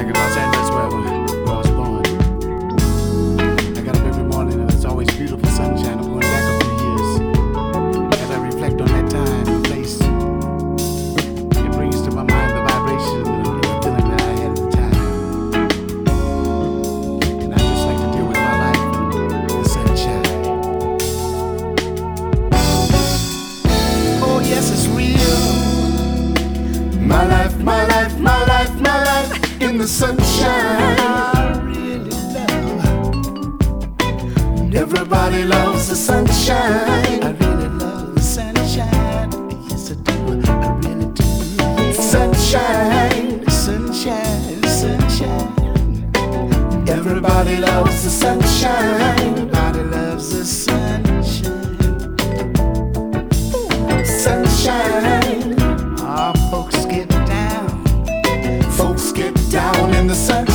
back in Los Angeles where I was born. I got up every morning and it's always beautiful sunshine. I'm going back a few years. As I reflect on that time and place, it brings to my mind the vibration and the feeling that I had at the time. And I just like to deal with my life and the sunshine. Oh yes, it's real. My life, my life, my life, my life in the sunshine. I really love. Everybody loves the sunshine. I really love the sunshine. Yes, I do. I really do. Sunshine, sunshine, sunshine. Everybody loves the sunshine. Everybody loves the sunshine. Sunshine. Our folks get down. Folks get down in the sun.